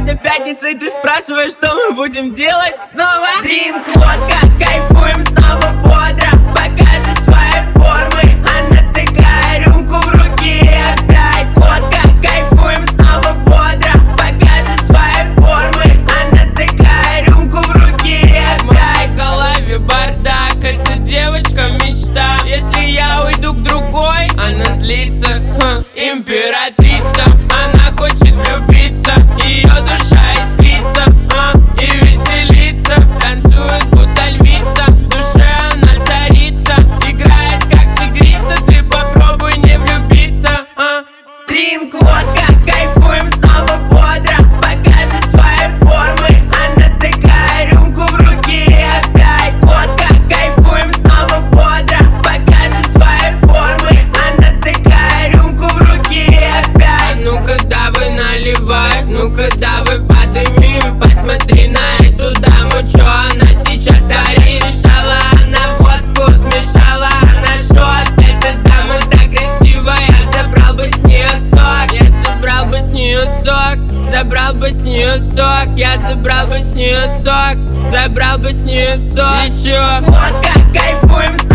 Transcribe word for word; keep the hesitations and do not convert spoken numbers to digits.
Сегодня пятница, и ты спрашиваешь, что мы будем делать снова. Дринк, водка, кайфуем снова бодро. Покажи свои формы, а натыкай рюмку в руки. Опять водка, кайфуем снова бодро. Покажи свои формы, а натыкай рюмку в руки. Опять в моей голове бардак, эта девочка мечта. Если я уйду к другой, она злится, ха, императрица. Она хочет влюбиться, ее душа искрится, а, и веселится. Танцует, будто львица, в душе она царица. Играет, как тигрица, ты попробуй не влюбиться, а. Дринк, водка, кайфуем снова бодро. Покажи свои формы, а натыкай рюмку в руки. Опять водка, кайфуем снова бодро. Покажи свои формы, а натыкай рюмку в руки. Опять. А ну-ка давай наливай, ну-ка давай подымим. Посмотри на эту даму, чё она сейчас творит. Решала она водку, смешала она шот. Эта дама так красивая, забрал бы с нее сок. Я забрал бы с нее сок, забрал бы с нее сок. Я забрал бы с нее сок, забрал бы с нее сок. Еще водка, кайфуем.